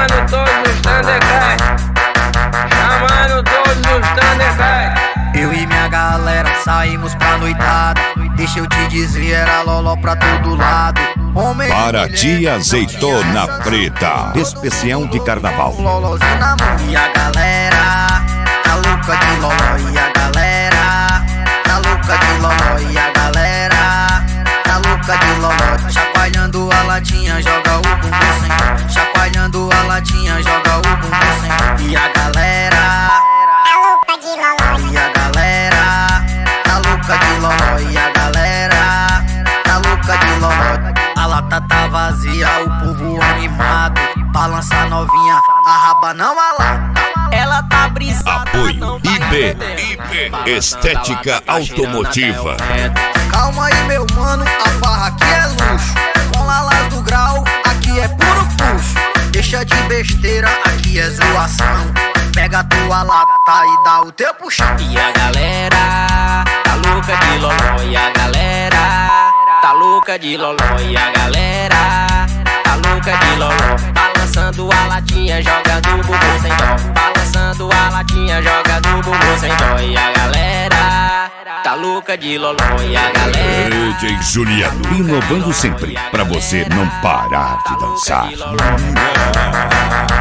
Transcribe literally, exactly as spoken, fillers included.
Chamando todos os Thundercats, chamando todos os Thundercats. Eu e minha galera saímos pra noitada. Deixa eu te dizer, era loló pra todo lado. Homem Paraty Azeitona Preta, especial de carnaval. Lolózinho na mão. E a galera tá louca de loló. E a galera tá louca de loló. E a galera tá louca de loló. Chacoalhando a latinha, joga o bumbum sem dó. Chacoalhando a latinha, joga o bumbum sem dó. E a galera tá louca de loló. E a galera tá louca de loló. E a galera tá louca de loló. A lata tá vazia, o povo animado. Balança novinha, a raba não a lata. Ela tá brisada. Apoio I B, I B Estética Automotiva. Calma aí, meu mano, a farra aqui é luxo. Com lalas do grau, aqui é puro puxo. Deixa de besteira, aqui é zoação. Pega a tua lata e dá o teu puxão. E a galera tá louca de loló. E a galera tá louca de loló. E a galera tá louca de loló. Balançando a latinha, joga do bumbum sem dó. Balançando a latinha, joga do bumbum sem dó. E a galera tá louca de loló. E a galera D J Juliano, inovando sempre pra você não parar de dançar.